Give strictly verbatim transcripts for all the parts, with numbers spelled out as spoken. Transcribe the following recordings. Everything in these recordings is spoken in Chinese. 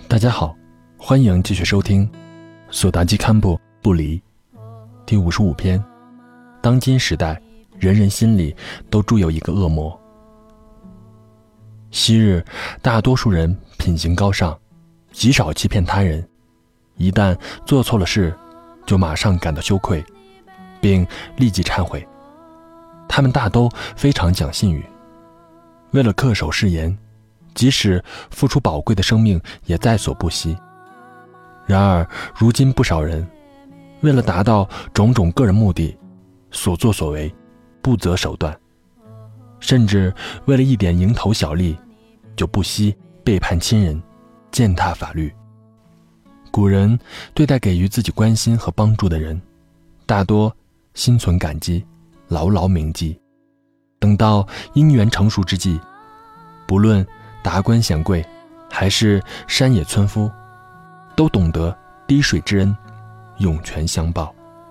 大家好，欢迎继续收听索达基堪布不离第五十五篇。当今时代，人人心里都住有一个恶魔。昔日大多数人品行高尚，极少欺骗他人，一旦做错了事，就马上感到羞愧，并立即忏悔。他们大都非常讲信誉，为了恪守誓言，即使付出宝贵的生命也在所不惜。然而如今不少人为了达到种种个人目的，所作所为不择手段，甚至为了一点蝇头小利，就不惜背叛亲人，践踏法律。古人对待给予自己关心和帮助的人，大多心存感激，牢牢铭记。等到因缘成熟之际，不论达官显贵还是山野村夫，都懂得滴水之恩，涌泉相报。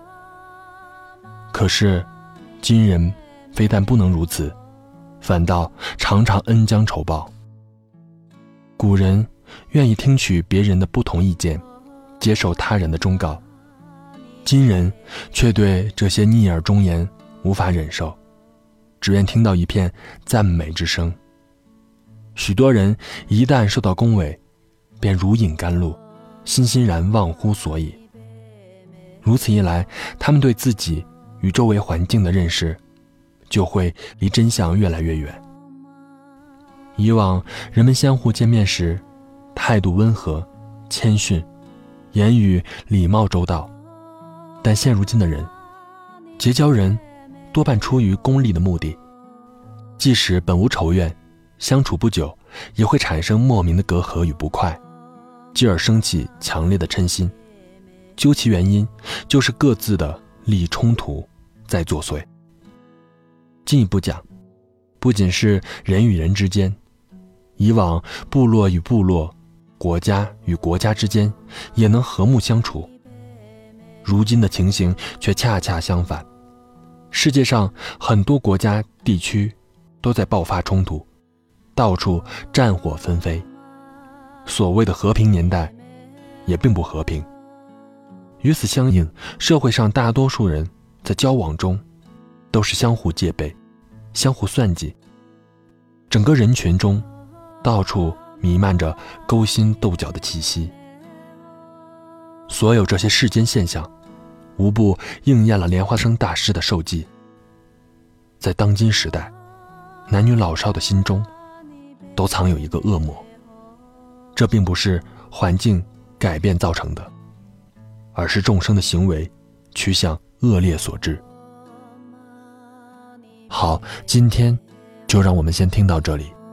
可是今人非但不能如此，反倒常常恩将仇报。古人愿意听取别人的不同意见，接受他人的忠告，今人却对这些逆耳忠言无法忍受，只愿听到一片赞美之声。许多人一旦受到恭维，便如饮甘露，欣欣然忘乎所以。如此一来，他们对自己与周围环境的认识就会离真相越来越远。以往人们相互见面时，态度温和谦逊，言语礼貌周到，但现如今的人结交人多半出于功利的目的，即使本无仇怨，相处不久也会产生莫名的隔阂与不快，继而升起强烈的嗔心。究其原因，就是各自的利益冲突在作祟。进一步讲，不仅是人与人之间，以往部落与部落，国家与国家之间也能和睦相处。如今的情形却恰恰相反，世界上很多国家地区都在爆发冲突，到处战火纷飞。所谓的和平年代也并不和平。与此相应，社会上大多数人在交往中都是相互戒备，相互算计，整个人群中到处弥漫着勾心斗角的气息。所有这些世间现象无不应验了莲花生大师的授记。在当今时代，男女老少的心中都藏有一个恶魔，这并不是环境改变造成的，而是众生的行为趋向恶劣所致。好，今天就让我们先听到这里。